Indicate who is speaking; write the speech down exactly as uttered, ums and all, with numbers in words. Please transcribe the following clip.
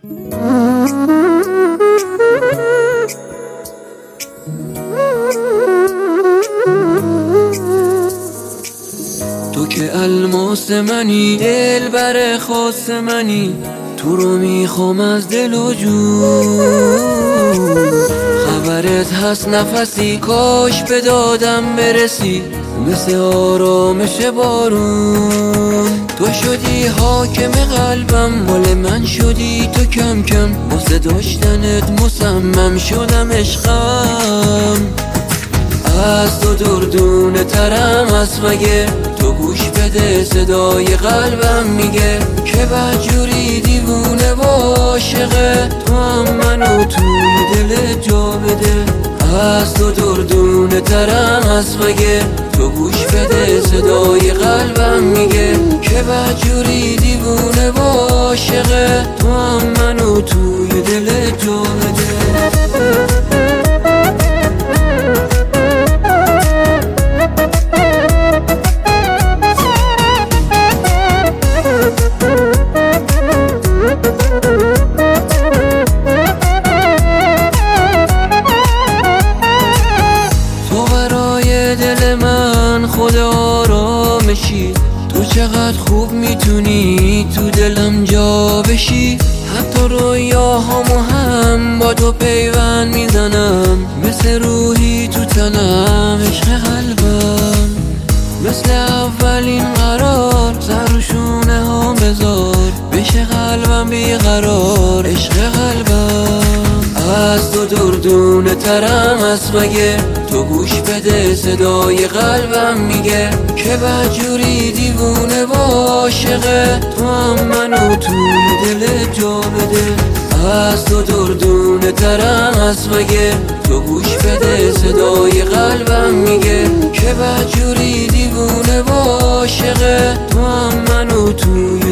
Speaker 1: تو که الماس منی، دلبر خاص منی، تو رو میخوام از دل و جون. خبرت هست نفسی، کاش به دادم برسی، مثل آرامش بارون. تو شدی حاکم قلبم، مال من شدی تو کم کم، واسه داشتنت مصمم شدم عشقم. از تو دردونه ترم از مگه، تو گوش بده صدای قلبم میگه که بدجوری دیوونه و عاشقه، تو هم منو توی دل جا بده. از تو دردونه ترم از مگه، تو گوش بده صدای قلبم میگه که بدجوری دیوونه و عاشقه، تو هم منو توی دل جا بده. دل من خود آرامشی، تو چقدر خوب میتونی تو دلم جا بشی. حتی رویاهامو هم با تو پیوند میزنم، مثل روحی تو تنم عشق قلبم. مثل اولین قرار سر و شونه ها بذار، بشه قلبم بیقرار عشق قلبم. از تو دردونه ترم از مگه، تو گوش بده صدای قلبم میگه که بدجوری دیوونه و عاشقه، تو هم منو توی دل جا بده. از تو دردونه ترم از مگه، تو گوش بده صدای قلبم میگه که بدجوری دیوونه و عاشقه، تو هم منو توی